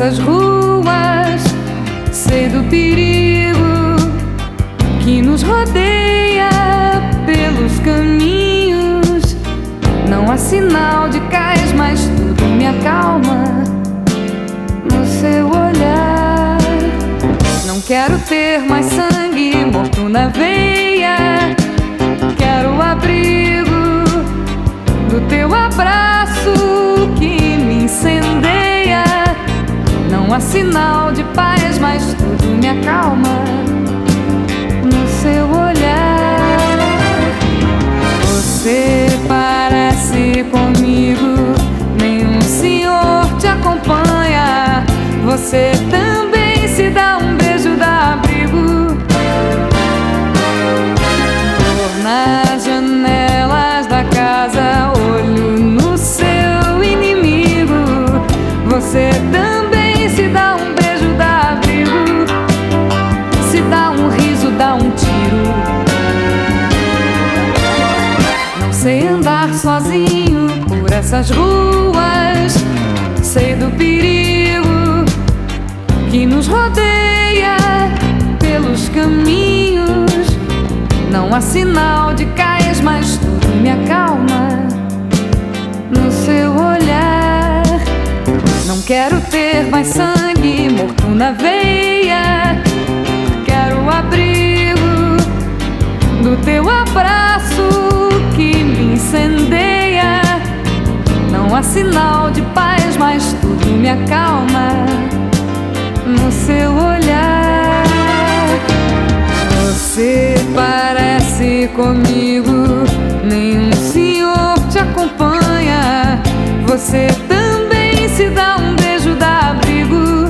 essas ruas, sei do perigo que nos rodeia pelos caminhos. Não há sinal de cais, mas tudo me acalma no seu olhar. Não quero ter mais sangue morto na veia, quero o abrigo do teu abraço que me incendeia. Não há sinal de paz, mas tudo me acalma no seu olhar. Você parece comigo, nenhum senhor te acompanha. Você também se dá um beijo, dá abrigo nas janelas da casa, olho no seu inimigo. Você também se dá um beijo, dá abrigo, se dá um riso, dá um tiro. Não sei andar sozinho por essas ruas, sei do perigo que nos rodeia pelos caminhos. Não há sinal de cais, mas tudo me acalma no seu olhar. Não quero ter mais sangue morto na veia, quero o abrigo do teu abraço que me incendeia. Não há sinal de paz, mas tudo me acalma no seu olhar. Você parece comigo, nenhum senhor te acompanha. Você também se dá um beijo, dá abrigo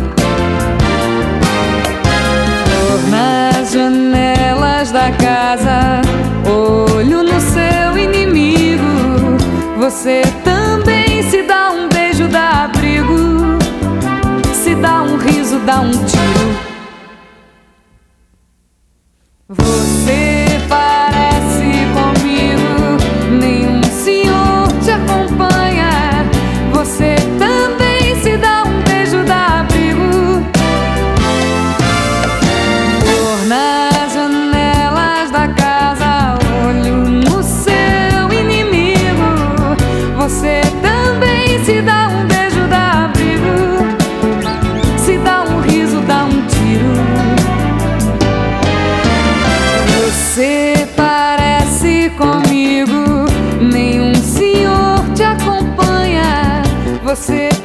nas janelas da casa, olho no seu inimigo. Você também se dá um beijo, dá abrigo, se dá um riso, dá um tiro. Você parece comigo, nenhum senhor te acompanha. Você também se dá um beijo, dá abrigo nas janelas da casa, olho no seu inimigo. Você também se dá um beijo, dá abrigo, se dá um riso, dá um tiro. Você parece comigo, nenhum senhor te acompanha. Você